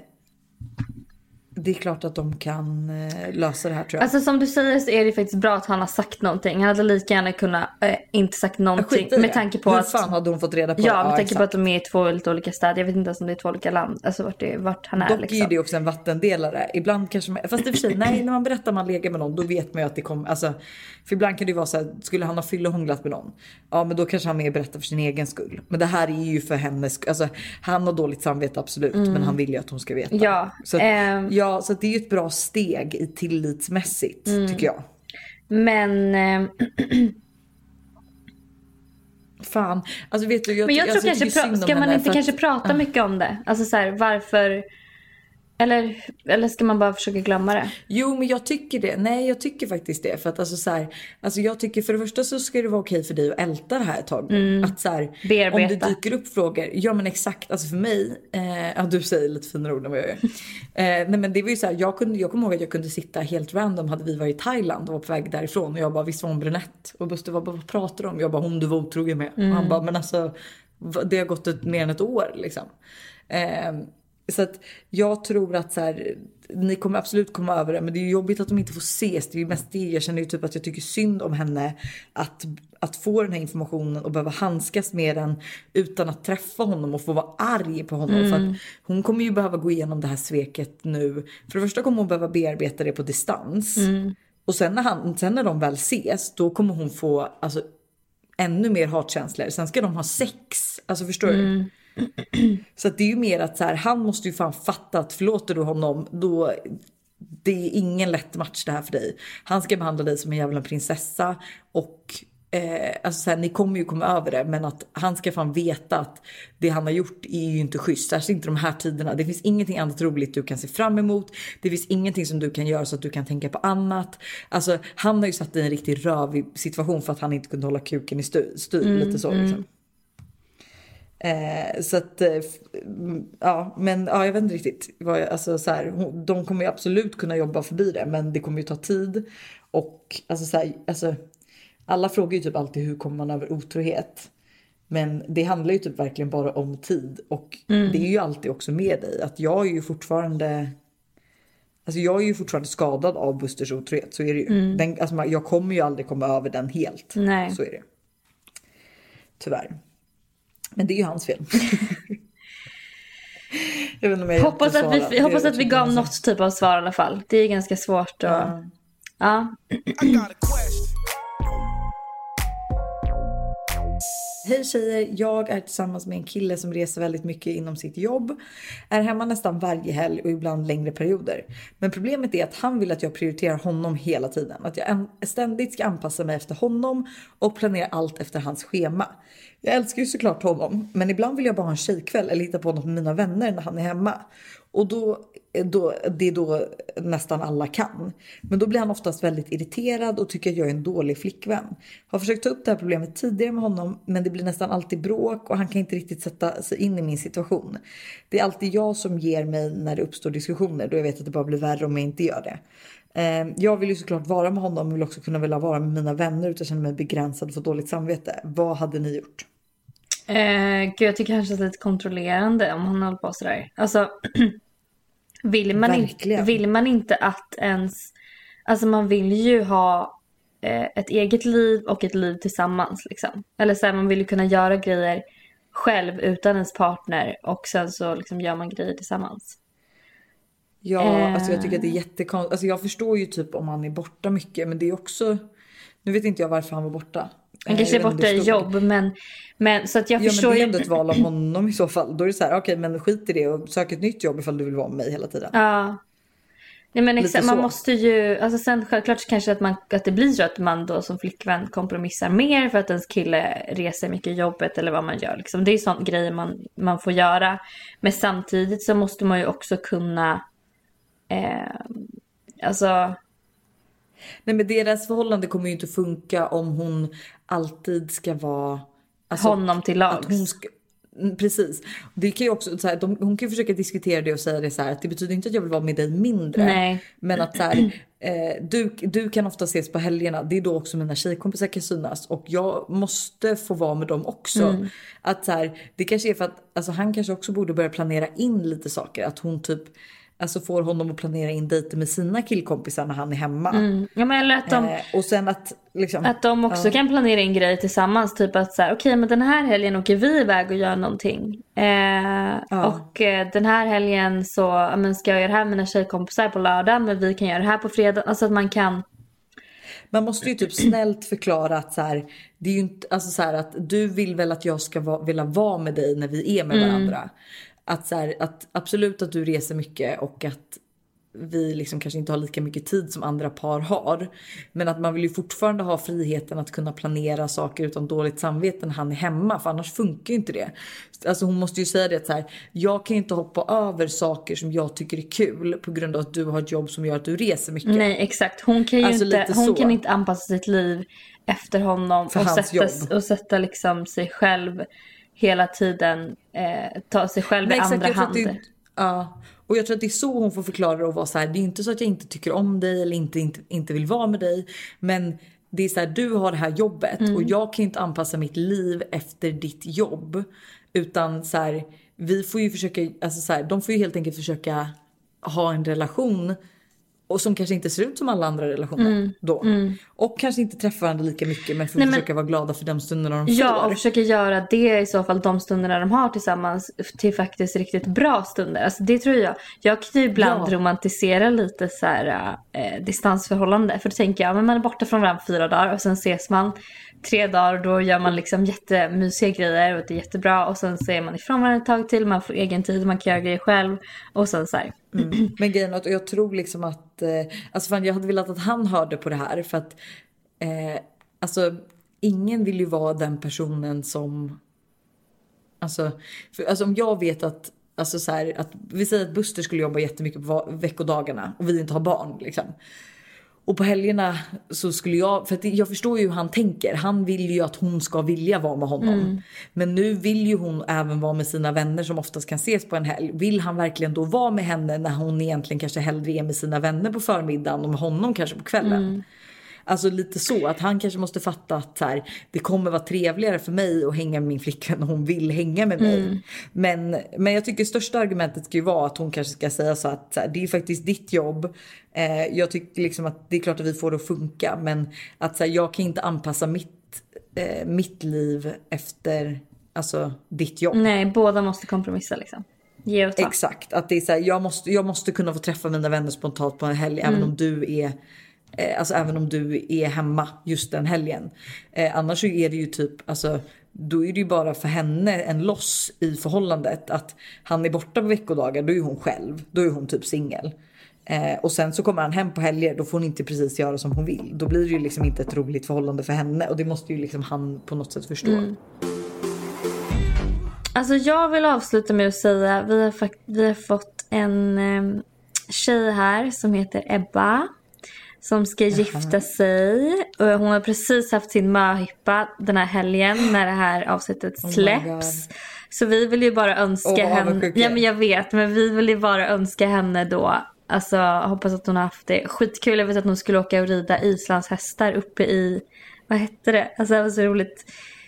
det är klart att de kan lösa det här, tror jag. Alltså som du säger så är det faktiskt bra att han har sagt någonting. Han hade lika gärna kunnat inte sagt någonting. Med tanke på hur fan hade hon fått reda på det? Ja, med tanke på att de är i 2 lite olika städer. Jag vet inte ens om det är 2 olika land. Alltså vart han är. Dock liksom. är det också en vattendelare. Ibland kanske fast i och för sig, nej, när man berättar man lägger med någon, då vet man ju att det kommer, alltså, för ibland kan det ju vara så här, skulle han ha fyllehånglat med någon? Ja, men då kanske han mer berättar för sin egen skull. Men det här är ju för hennes, alltså han har dåligt samvete absolut, men han vill ju att hon ska veta. Ja. Så att det är ju ett bra steg i tillitsmässigt, tycker jag. Men fan, alltså vet du, men jag tror kanske ska man inte kanske prata mycket om det. Alltså så här, varför eller ska man bara försöka glömma det? Jo, men jag tycker det. Nej, jag tycker faktiskt det. För att alltså så här, alltså jag tycker för det första så ska det vara okej för dig att älta det här ett tag. Att så här, bearbeta. om det dyker upp frågor. Ja, men exakt. Alltså för mig, du säger lite finare ord än vad jag gör. Nej, men det var ju så här, jag kommer ihåg att jag kunde sitta helt random. Hade vi varit i Thailand och var på väg därifrån. Och jag bara, visst var hon brunett? Och Buster var bara, vad pratar du om? Jag bara, hon du var otrogen med. Och han bara, men alltså, det har gått mer än ett år liksom. Så att jag tror att så här, ni kommer absolut komma över det, men det är ju jobbigt att de inte får ses. Det är ju mest det. Jag känner ju typ att jag tycker synd om henne att få den här informationen och behöva handskas med den utan att träffa honom och få vara arg på honom. För att hon kommer ju behöva gå igenom det här sveket nu. För det första kommer hon behöva bearbeta det på distans. Och sen när de väl ses, då kommer hon få alltså ännu mer hatkänslor. Sen ska de ha sex. Alltså förstår du? Så att det är ju mer att så här, han måste ju fan fatta att förlåter du honom, då det är ingen lätt match det här för dig. Han ska behandla dig som en jävla prinsessa och alltså så här, ni kommer ju komma över det, men att han ska fan veta att det han har gjort är ju inte schysst, särskilt inte de här tiderna. Det finns ingenting annat roligt du kan se fram emot. Det finns ingenting som du kan göra så att du kan tänka på annat. Alltså han har ju satt i en riktigt rövig situation för att han inte kunde hålla kuken i styr lite så liksom. Så att ja, men ja, jag vet inte riktigt alltså, så här, de kommer ju absolut kunna jobba förbi det, men det kommer ju ta tid. Och alltså, så här, alltså, alla frågar ju typ alltid hur kommer man över otrohet, men det handlar ju typ verkligen bara om tid. Och det är ju alltid också med dig att jag är ju fortfarande skadad av Busters otrohet, så är det ju. Alltså, jag kommer ju aldrig komma över den helt. Nej. Så är det tyvärr. Men det är ju hans fel. Jag vet inte om jag hoppas att vi gav något typ av svar i alla fall. Det är ganska svårt att... Ja. Hej tjejer, jag är tillsammans med en kille som reser väldigt mycket inom sitt jobb. Är hemma nästan varje helg och ibland längre perioder. Men problemet är att han vill att jag prioriterar honom hela tiden. Att jag ständigt ska anpassa mig efter honom och planera allt efter hans schema. Jag älskar ju såklart honom, men ibland vill jag bara ha en tjejkväll eller hitta på något med mina vänner när han är hemma. Och det är då nästan alla kan. Men då blir han oftast väldigt irriterad och tycker att jag är en dålig flickvän. Har försökt ta upp det här problemet tidigare med honom, men det blir nästan alltid bråk och han kan inte riktigt sätta sig in i min situation. Det är alltid jag som ger mig när det uppstår diskussioner, då jag vet att det bara blir värre om jag inte gör det. Jag vill ju såklart vara med honom, men vill också kunna vilja vara med mina vänner utan att känna mig begränsad för dåligt samvete. Vad hade ni gjort? Gud, jag tycker kanske att det är lite kontrollerande om han håller på sådär. Alltså, vill man inte att ens... Alltså man vill ju ha ett eget liv och ett liv tillsammans liksom. Eller så här, man vill ju kunna göra grejer själv utan ens partner. Och sen så liksom gör man grejer tillsammans. Ja, alltså jag tycker att det är jättekonstigt. Alltså jag förstår ju typ om han är borta mycket. Men det är också... Nu vet inte jag varför han var borta. Han kanske är borta i jobb, men så att jag förstår ju... men det är ändå ett val av honom i så fall. Då är det så här, okej, men skit i det och sök ett nytt jobb ifall du vill vara med mig hela tiden. Ja. Nej, men exakt, man måste ju, alltså sen självklart kanske att det blir så att man då som flickvän kompromissar mer för att ens kille reser mycket jobbet eller vad man gör liksom. Det är sånt grejer man får göra. Men samtidigt så måste man ju också kunna alltså... Nej, men deras förhållande kommer ju inte funka om hon alltid ska vara... Alltså, honom till lags. Precis. Det kan ju också, så här, hon kan ju försöka diskutera det och säga det så här, att det betyder inte att jag vill vara med dig mindre. Nej. Men att så här, du kan ofta ses på helgerna. Det är då också mina tjejkompisar kan synas. Och jag måste få vara med dem också. Att så här, det kanske är för att alltså, han kanske också borde börja planera in lite saker. Att hon typ... Alltså får honom att planera in dejter med sina killkompisar när han är hemma. Ja, men eller att de, och sen att liksom, att de också kan planera in grejer tillsammans. Typ att så här, okej, men den här helgen åker vi iväg och gör någonting. Och den här helgen så ska jag göra det här med mina tjejkompisar på lördag. Men vi kan göra det här på fredag. Alltså att man kan... Man måste ju typ snällt förklara att så här, det är ju inte, alltså så här, att du vill väl att jag ska vilja vara med dig när vi är med varandra. Att, så här, att absolut att du reser mycket och att vi liksom kanske inte har lika mycket tid som andra par har. Men att man vill ju fortfarande ha friheten att kunna planera saker utan dåligt samvete när han är hemma. För annars funkar ju inte det. Alltså hon måste ju säga det att så här, jag kan inte hoppa över saker som jag tycker är kul på grund av att du har ett jobb som gör att du reser mycket. Nej, exakt. Hon kan ju alltså hon kan inte anpassa sitt liv efter honom och sätta liksom sig själv hela tiden, ta sig själv i andra hand. Ja, och jag tror att det är så hon får förklara det och vara så här, det är inte så att jag inte tycker om dig eller inte vill vara med dig, men det är så här, du har det här jobbet och jag kan inte anpassa mitt liv efter ditt jobb, utan så här, vi får ju försöka, alltså så här, de får ju helt enkelt försöka ha en relation och som kanske inte ser ut som alla andra relationer då. Och kanske inte träffar varandra lika mycket, men får försöka vara glada för de stunderna de får. Ja, och försöka göra det i så fall, de stunderna de har tillsammans, till faktiskt riktigt bra stunder. Alltså det tror jag. Jag kan ju ibland romantisera lite så här distansförhållande. För då tänker jag, men man är borta från varandra 4 dagar och sen ses man 3 dagar och då gör man liksom jättemysiga grejer och det är jättebra. Och sen så är man ifrån varandra ett tag till, man får egen tid, man kan göra grejer själv. Och sen så här. Men grejen är att jag tror liksom att alltså fan, jag hade velat att han hörde på det här. För att alltså ingen vill ju vara den personen som alltså om jag vet att alltså så här, att vi säger att Buster skulle jobba jättemycket på veckodagarna och vi inte har barn liksom. Och på helgerna så skulle jag... För att jag förstår ju hur han tänker. Han vill ju att hon ska vilja vara med honom. Men nu vill ju hon även vara med sina vänner som oftast kan ses på en helg. Vill han verkligen då vara med henne när hon egentligen kanske hellre är med sina vänner på förmiddagen och med honom kanske på kvällen? Alltså lite så att han kanske måste fatta att här, det kommer vara trevligare för mig att hänga med min flickvän och hon vill hänga med mig. Men jag tycker största argumentet ska ju vara att hon kanske ska säga så att så här, det är faktiskt ditt jobb. Jag tycker liksom att det är klart att vi får det att funka, men att så här, jag kan inte anpassa mitt liv efter alltså ditt jobb. Nej, båda måste kompromissa liksom. Ge och ta. Exakt, att det är så här, jag måste kunna få träffa mina vänner spontant på en helg även om du är även om du är hemma just den helgen. Annars så är det ju typ alltså, då är det ju bara för henne en loss i förhållandet att han är borta på veckodagar, då är hon själv, då är hon typ singel. Och sen så kommer han hem på helger, då får hon inte precis göra som hon vill. Då blir det ju liksom inte ett roligt förhållande för henne, och det måste ju liksom han på något sätt förstå. Alltså jag vill avsluta med att säga, vi har fått en tjej här som heter Ebba som ska gifta sig. Och hon har precis haft sin möhippa den här helgen när det här avsnittet släpps. Så vi vill ju bara önska henne... Ja, men jag vet. Men vi vill ju bara önska henne då Alltså hoppas att hon har haft det skitkul. Jag vet att hon skulle åka och rida Islands hästar uppe i, vad hette det? Alltså det var så roligt.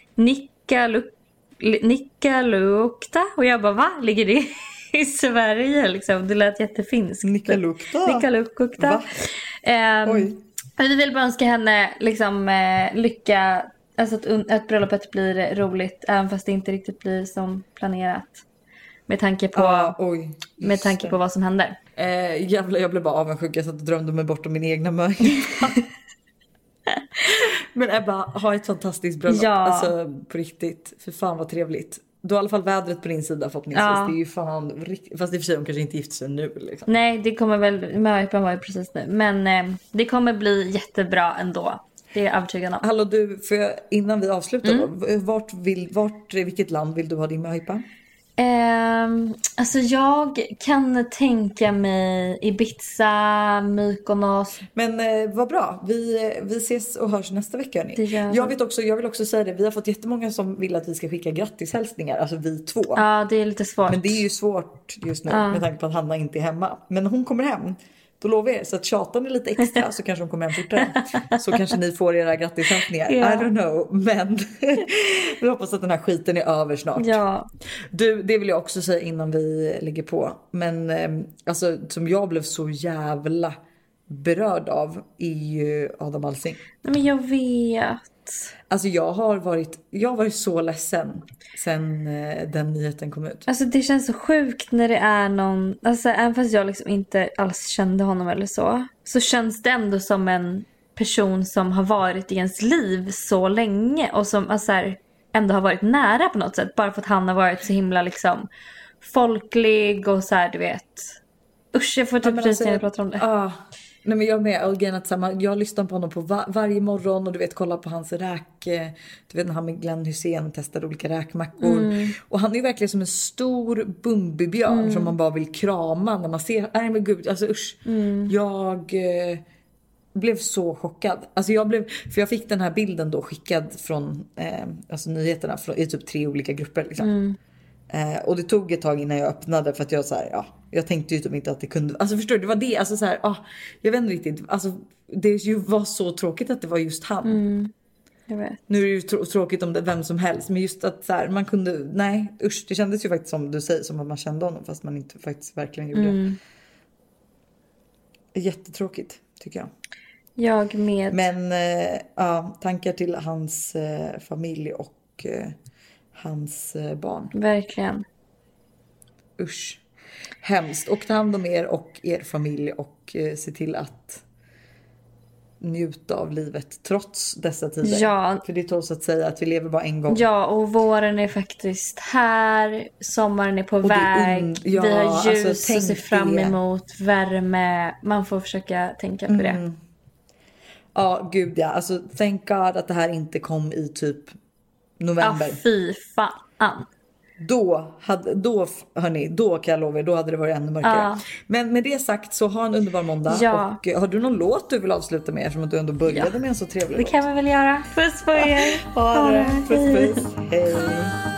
Nikkaluokta. Och jag bara, va? Ligger det i Sverige liksom? Det lät jättefinskt. Nikkaluokta. Oj. Vi vill bara önska henne liksom lycka. Alltså att bröllopet blir roligt. Även fast det inte riktigt blir som planerat. Med tanke på, med tanke på vad som händer. Jävlar, jag blev bara avundsjuk. Jag satt och drömde mig bort om min egna möjlighet. Men Ebba, ha ett fantastiskt bröllop. Ja. Alltså på riktigt. För fan vad trevligt. Du har i alla fall vädret på din sida förhoppningsvis. Ja. Det är ju fan fast i och för sig hon kanske inte gifter sig nu liksom. Nej, det kommer väl, möjligheten var ju precis nu. Men det kommer bli jättebra ändå. Det är jag övertygad om. Hallå du, för innan vi avslutar vilket land vill du ha din möhippa? Alltså jag kan tänka mig Ibiza, Mykonos. Men vad bra, vi ses och hörs nästa vecka. Jag vill också säga det, vi har fått jättemånga som vill att vi ska skicka grattishälsningar, alltså vi två. Ja, det är lite svårt. Men det är ju svårt just nu med tanke på att Hanna inte är hemma. Men hon kommer hem, då lovar jag. Så att tjatan är lite extra så kanske hon kommer hem fortare. Så kanske ni får era grattishälsningar. I don't know. Men vi hoppas att den här skiten är över snart. Ja. Du, det vill jag också säga innan vi lägger på. Men alltså som jag blev så jävla berörd av är ju Adam Alsing. Nej, men jag vet. Alltså jag har varit så ledsen sen den nyheten kom ut. Alltså det känns så sjukt när det är någon, alltså även fast jag liksom inte alls kände honom eller så känns det ändå som en person som har varit i ens liv så länge och som alltså här, ändå har varit nära på något sätt, bara för att han har varit så himla liksom folklig och så här, du vet. Usch, jag får typ precis när jag pratar om det. Nej, men jag med. Jag lyssnar på honom på varje morgon och du vet, kolla på hans du vet när han med Glenn Hussein testade olika räkmackor. Och han är ju verkligen som en stor bumbibjörn som man bara vill krama när man ser. Nej men gud, alltså usch. Jag blev så chockad. Alltså för jag fick den här bilden då skickad från alltså nyheterna i typ 3 olika grupper liksom. Och det tog ett tag innan jag öppnade för att jag så här, jag tänkte ju typ inte att det kunde, alltså förstår du, det var det, alltså så här, jag vet inte riktigt, alltså det var så tråkigt att det var just han. Jag vet. Nu är det ju tråkigt om det vem som helst, men just att så här, man kunde, nej usch, det kändes ju faktiskt som du säger, som att man kände honom fast man inte faktiskt verkligen gjorde. Jättetråkigt tycker jag. Jag med. Men tankar till hans familj och hans barn. Verkligen. Usch. Hemskt. Och ta hand om er och er familj och se till att njuta av livet trots dessa tider. Ja. För det tåls att säga att vi lever bara en gång. Ja, och våren är faktiskt här. Sommaren är på väg. Vi har ljus alltså, och ser fram emot värme. Man får försöka tänka på det. Ja, gud ja. Alltså, thank God att det här inte kom i typ november. Ja, fy fan. Då kan jag lova er, då hade det varit ännu mörkare. Men med det sagt så ha en underbar måndag. Och har du någon låt du vill avsluta med eftersom att du ändå började med en så trevlig låt? Det kan vi väl göra. Puss på er. Ha det. Puss. Hej.